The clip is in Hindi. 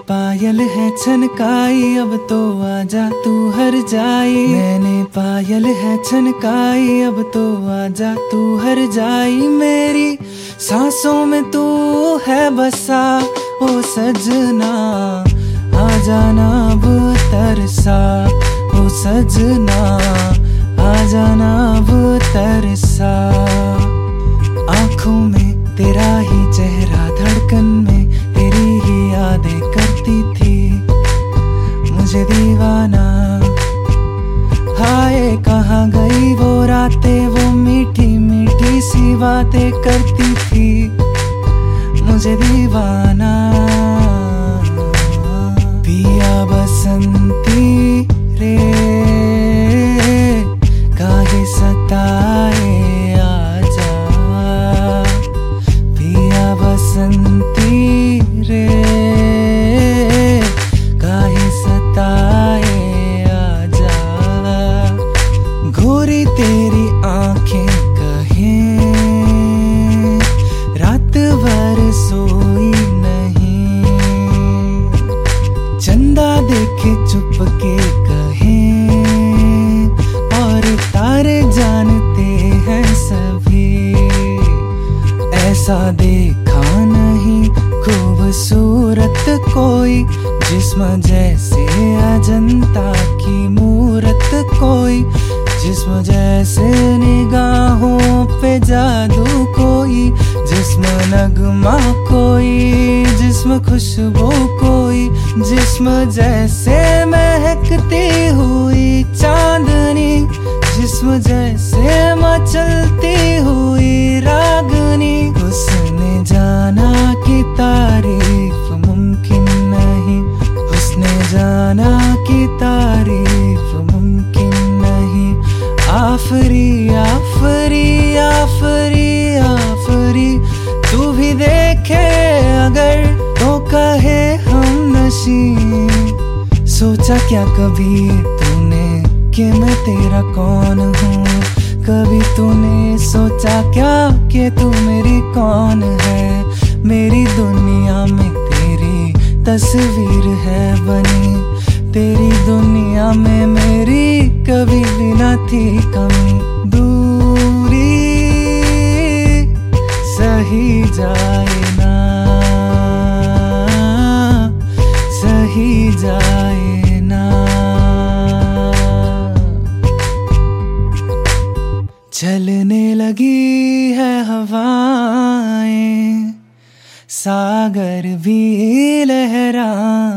पायल है छनकाई, अब तो आजा तू हर जाई। मैंने पायल है छनकाई, अब तो आजा तू हर जाई। मेरी सांसों में तू है बसा ओ सजना, आ जाना अब तरसा ओ सजना, आ जाना अब तरसा। आँखों में तेरा ही चेहरा, धड़कन में तेरी ही यादें करती थी मुझे दीवाना। हाय कहाँ गई वो रातें, वो मीठी मीठी सी बातें करती थी मुझे दीवाना। पिया बसंती रे काहे सताए आजा, पिया बसंती रे काहे सताए आजा। गोरी तेरी आंखें कहें रात भर सोई नहीं, चंदा देखे चुपके कहें और तारे जानते हैं सभी। ऐसा देखा नहीं खूबसूरत कोई, जिस्म जैसे अजंता की मूरत कोई, जिस्म जैसे निगाहों पे जादू कोई, जिस्म नगमा कोई, जिस्म खुशबू कोई, जिस्म जैसे महकती हुई चांदनी, जिस्म जैसे मचलती हुई रागनी। उसने जाना कि तारीफ मुमकिन नहीं, उसने जाना कि तारीफ मुमकिन नहीं। आफरी आफरी आफरी आफरी, तू भी देखे अगर तो कहे हम नशी। सोचा क्या कभी तूने कि मैं तेरा कौन हूँ, कभी तूने सोचा क्या कि तू मेरी कौन है। मेरी दुनिया में तेरी तस्वीर है बनी, तेरी दुनिया में मेरी कभी भी न थी कमी। दूरी सही जाए ना, सही जाए ना। चलने लगी है हवाएं, सागर भी लहराए।